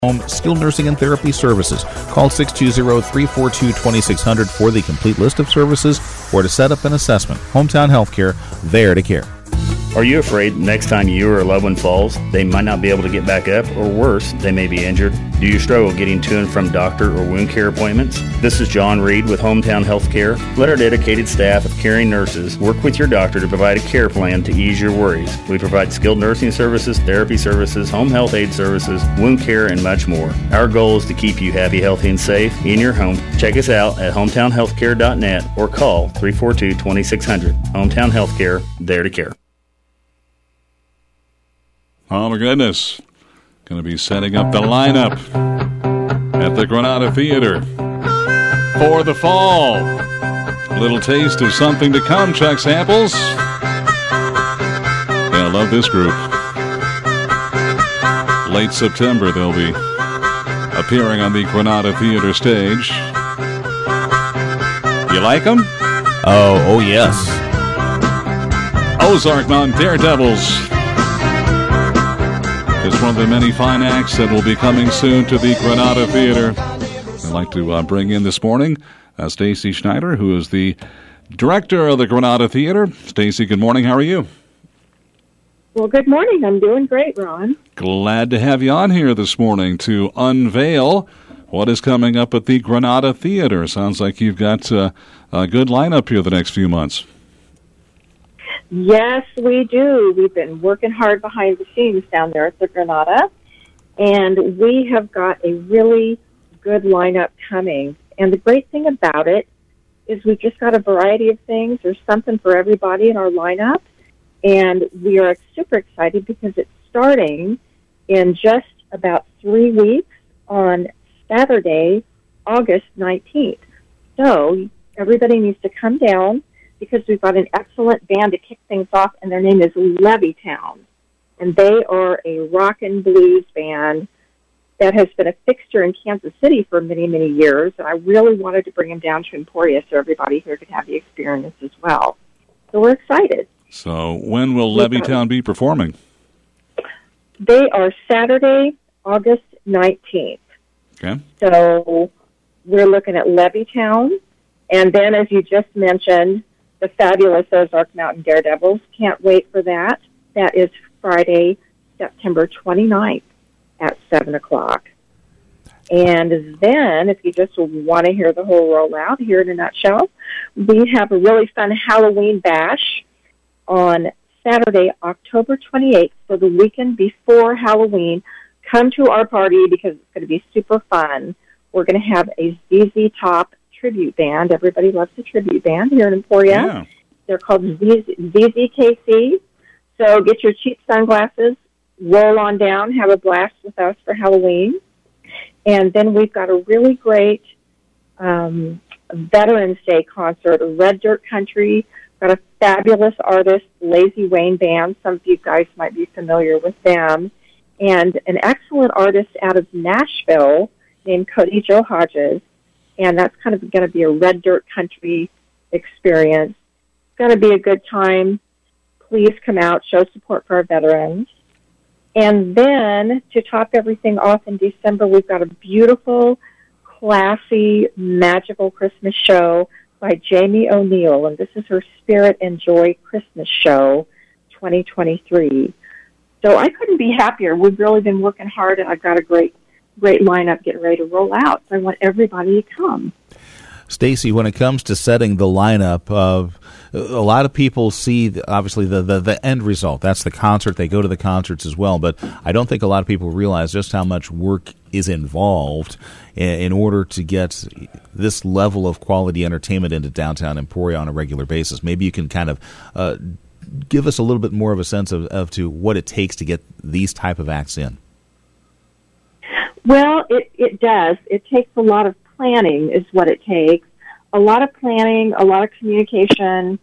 Home Skilled Nursing and Therapy Services. Call 620-342-2600 for the complete list of services or to set up an assessment. Hometown Healthcare, there to care. Are you afraid next time you or a loved one falls, they might not be able to get back up, or worse, they may be injured? Do you struggle getting to and from doctor or wound care appointments? This is John Reed with Hometown Healthcare. Let our dedicated staff of caring nurses work with your doctor to provide a care plan to ease your worries. We provide skilled nursing services, therapy services, home health aid services, wound care, and much more. Our goal is to keep you happy, healthy, and safe in your home. Check us out at hometownhealthcare.net or call 342-2600. Hometown Healthcare, there to care. Oh, my goodness. Going to be setting up the lineup at the Granada Theater for the fall. A little taste of something to come, Chuck Samples. Yeah, I love this group. Late September, they'll be appearing on the Granada Theater stage. You like them? Oh, yes. Ozark Mountain Daredevils. Just one of the many fine acts that will be coming soon to the Granada Theater. I'd like to bring in this morning Stacy Schneider, who is the director of the Granada Theater. Stacy, good morning. How are you? Well, good morning. I'm doing great, Ron. Glad to have you on here this morning to unveil what is coming up at the Granada Theater. Sounds like you've got a good lineup here the next few months. Yes, we do. We've been working hard behind the scenes down there at the Granada, and we have got a really good lineup coming. And the great thing about it is we've just got a variety of things. There's something for everybody in our lineup, and we are super excited because it's starting in just about 3 weeks on Saturday, August 19th. So everybody needs to come down, because we've got an excellent band to kick things off, and their name is Levittown. And they are a rock and blues band that has been a fixture in Kansas City for many, many years. And I really wanted to bring them down to Emporia so everybody here could have the experience as well. So we're excited. So when will Levittown be performing? They are Saturday, August 19th. Okay. So we're looking at Levittown. And then, as you just mentioned, the fabulous Ozark Mountain Daredevils. Can't wait for that. That is Friday, September 29th at 7 o'clock. And then, if you just want to hear the whole rollout here in a nutshell, we have a really fun Halloween bash on Saturday, October 28th, so the weekend before Halloween. Come to our party because it's going to be super fun. We're going to have a ZZ Top tribute band. Everybody loves the tribute band here in Emporia. Yeah. They're called ZZKC. So get your cheap sunglasses, roll on down, have a blast with us for Halloween. And then we've got a really great Veterans Day concert, Red Dirt Country. Got a fabulous artist, Lazy Wayne Band. Some of you guys might be familiar with them. And an excellent artist out of Nashville named Cody Joe Hodges. And that's kind of going to be a Red Dirt Country experience. It's going to be a good time. Please come out, show support for our veterans. And then, to top everything off in December, we've got a beautiful, classy, magical Christmas show by Jamie O'Neill. And this is her Spirit and Joy Christmas Show 2023. So I couldn't be happier. We've really been working hard, and I've got a great lineup getting ready to roll out. So I want everybody to come. Stacy, when it comes to setting the lineup, a lot of people see, obviously, the end result. That's the concert. They go to the concerts as well. But I don't think a lot of people realize just how much work is involved in order to get this level of quality entertainment into downtown Emporia on a regular basis. Maybe you can kind of give us a little bit more of a sense of to what it takes to get these type of acts in. Well, it does. It takes a lot of planning is what it takes. A lot of planning, a lot of communication.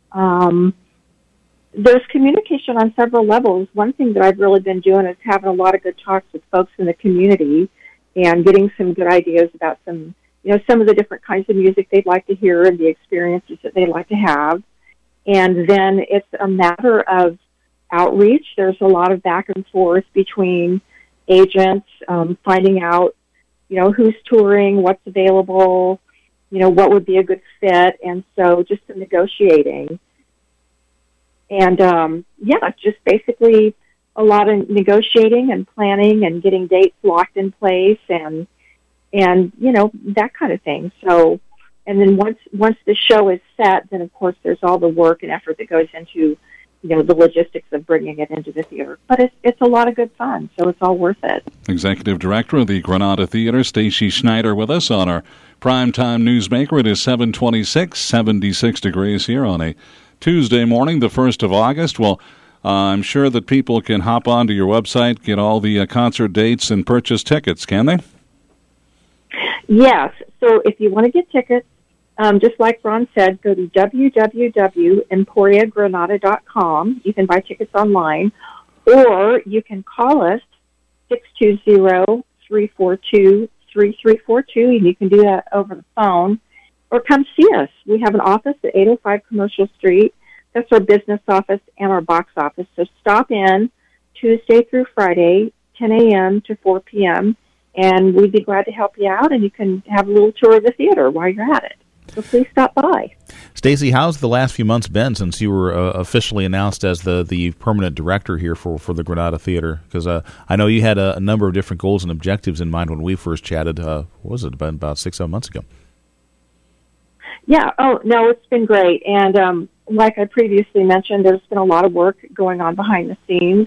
There's communication on several levels. One thing that I've really been doing is having a lot of good talks with folks in the community and getting some good ideas about some of the different kinds of music they'd like to hear and the experiences that they'd like to have. And then it's a matter of outreach. There's a lot of back and forth between agents, finding out, who's touring, what's available, what would be a good fit, and so just some negotiating. And, just basically a lot of negotiating and planning and getting dates locked in place and that kind of thing. So, and then once the show is set, then of course there's all the work and effort that goes into, the logistics of bringing it into the theater. But it's a lot of good fun, so it's all worth it. Executive Director of the Granada Theater, Stacy Schneider, with us on our Primetime Newsmaker. It is 7:26, 76 degrees here on a Tuesday morning, the 1st of August. Well, I'm sure that people can hop onto your website, get all the concert dates, and purchase tickets, can they? Yes. So if you want to get tickets, just like Ron said, go to www.emporiagranada.com. You can buy tickets online, or you can call us 620-342-3342, and you can do that over the phone, or come see us. We have an office at 805 Commercial Street. That's our business office and our box office. So stop in Tuesday through Friday, 10 a.m. to 4 p.m., and we'd be glad to help you out, and you can have a little tour of the theater while you're at it. So please stop by. Stacy, how's the last few months been since you were officially announced as the permanent director here for the Granada Theater? Because I know you had a number of different goals and objectives in mind when we first chatted. What was it, about 6-7 months ago? Yeah. Oh, no, it's been great. And like I previously mentioned, there's been a lot of work going on behind the scenes.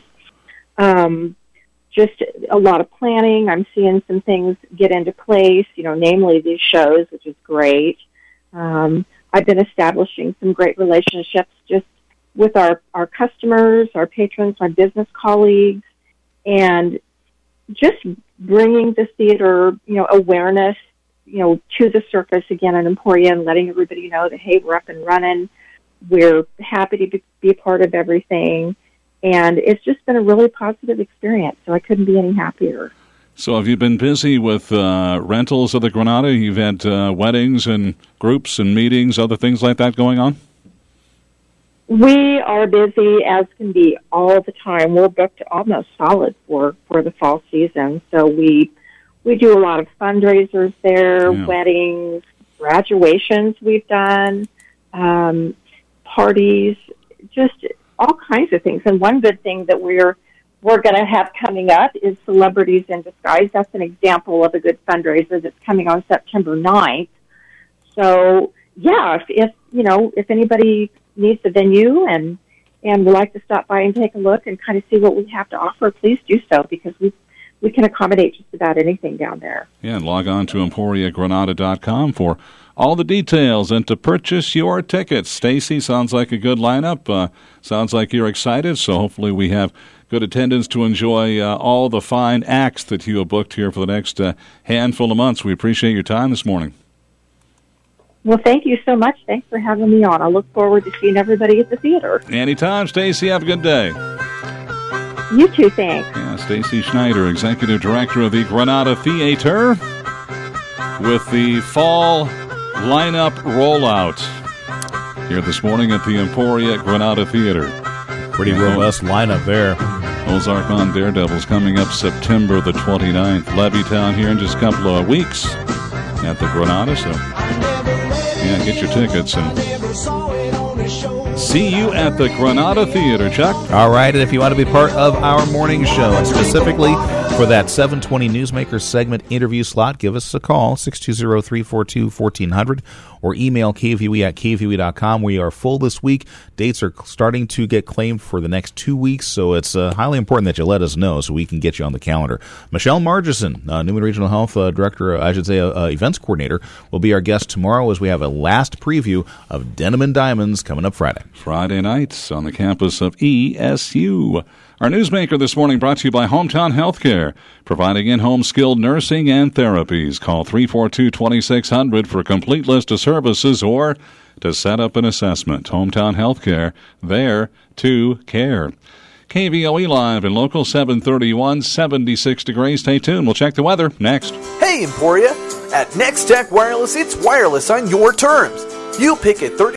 Just a lot of planning. I'm seeing some things get into place, namely these shows, which is great. I've been establishing some great relationships just with our customers, our patrons, my business colleagues, and just bringing the theater, awareness, to the surface again in Emporia, and letting everybody know that, hey, we're up and running. We're happy to be a part of everything. And it's just been a really positive experience, so I couldn't be any happier. So have you been busy with rentals of the Granada? You've had weddings and groups and meetings, other things like that going on? We are busy as can be all the time. We're booked almost solid for the fall season. So we do a lot of fundraisers there, weddings, graduations we've done, parties, just all kinds of things. And one good thing that we're going to have coming up is Celebrities in Disguise. That's an example of a good fundraiser that's coming on September 9th. So, yeah, if anybody needs a venue and would like to stop by and take a look and kind of see what we have to offer, please do so, because we can accommodate just about anything down there. Yeah, and log on to EmporiaGranada.com for all the details and to purchase your tickets. Stacy, sounds like a good lineup. Sounds like you're excited, so hopefully we have good attendance to enjoy all the fine acts that you have booked here for the next handful of months. We appreciate your time this morning. Well, thank you so much. Thanks for having me on. I look forward to seeing everybody at the theater. Anytime, Stacy. Have a good day. You too, thanks. Yeah, Stacy Schneider, Executive Director of the Granada Theater, with the fall lineup rollout here this morning at the Emporia Granada Theater. Pretty robust lineup there. Ozark on Daredevils coming up September the 29th. Levittown here in just a couple of weeks at the Granada. So, yeah, get your tickets and see you at the Granada Theater, Chuck. All right, and if you want to be part of our morning show, and specifically for that 720 Newsmaker segment interview slot, give us a call, 620-342-1400, or email kvue@kvue.com. We are full this week. Dates are starting to get claimed for the next 2 weeks, so it's highly important that you let us know so we can get you on the calendar. Michelle Margison, Newman Regional Health Director, events coordinator, will be our guest tomorrow as we have a last preview of Denim and Diamonds coming up Friday nights on the campus of ESU. Our Newsmaker this morning brought to you by Hometown Healthcare, providing in-home skilled nursing and therapies. Call 342-2600 for a complete list of services or to set up an assessment. Hometown Healthcare, there to care. KVOE Live in Local 731, 76 degrees. Stay tuned. We'll check the weather next. Hey, Emporia. At Next Tech Wireless, it's wireless on your terms. You pick it 30